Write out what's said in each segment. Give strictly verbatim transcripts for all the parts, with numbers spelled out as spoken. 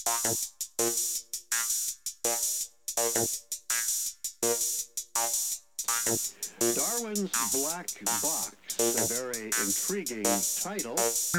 Darwin's Black Box, a very intriguing title.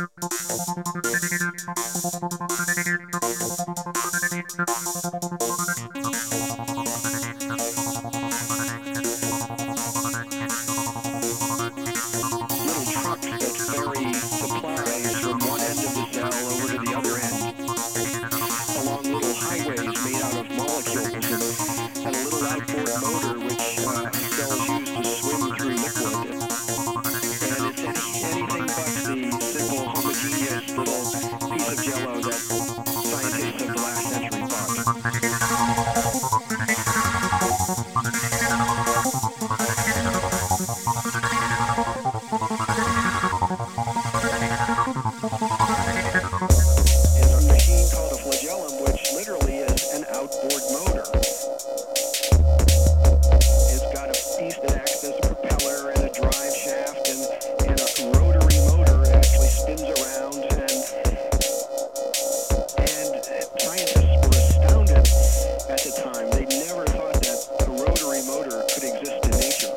Little trucks that ferry supplies from one end of the cell over to the other end, along little highways made out of molecules, and, and a little outboard motor which uh, cells use to swim through liquid. And it's any, anything but the simple, homogeneous little piece of jello that scientists of the last century thought. It's a machine called a flagellum, which literally is an outboard motor. It's got a piece that acts as a propeller and a drive shaft and, and a rotary motor that actually spins around. And, and scientists were astounded at the time. They never thought that a rotary motor could exist in nature.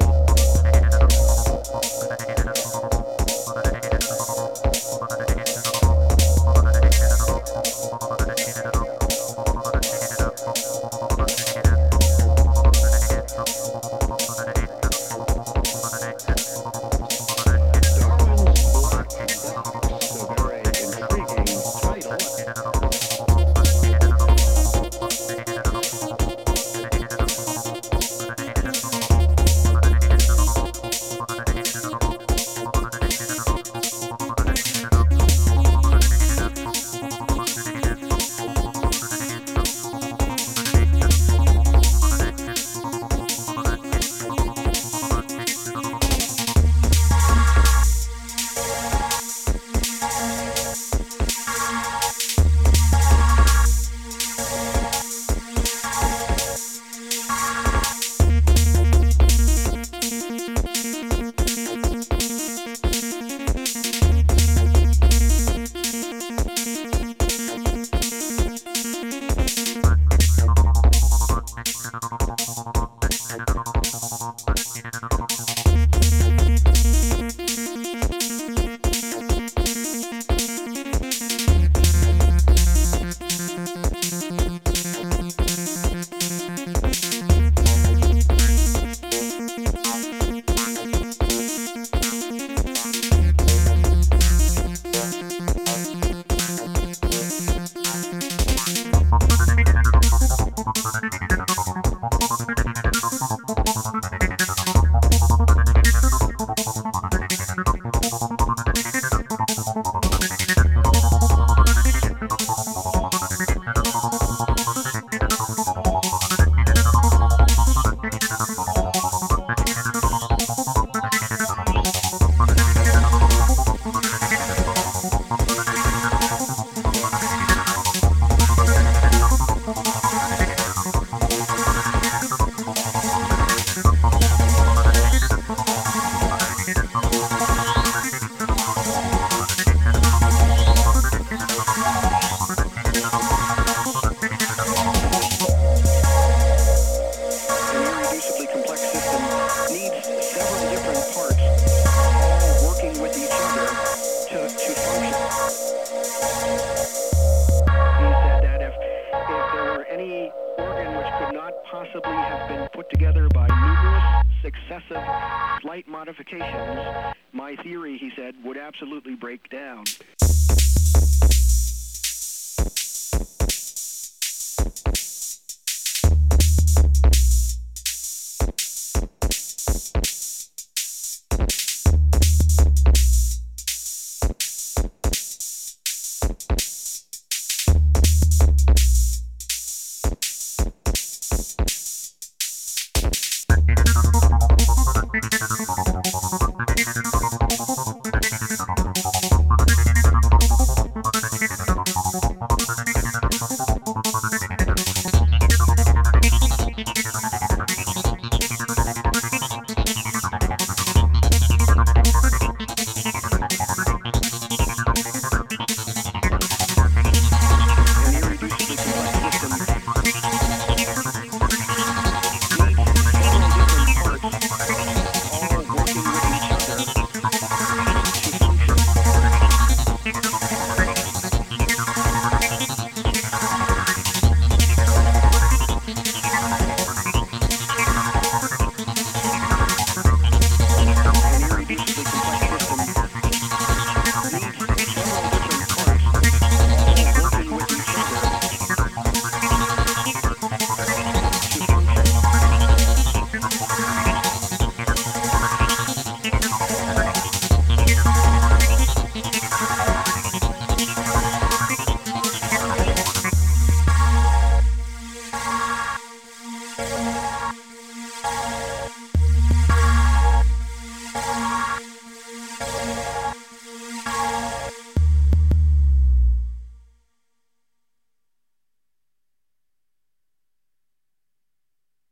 Possibly have been put together by numerous successive slight modifications, my theory, he said, would absolutely break down.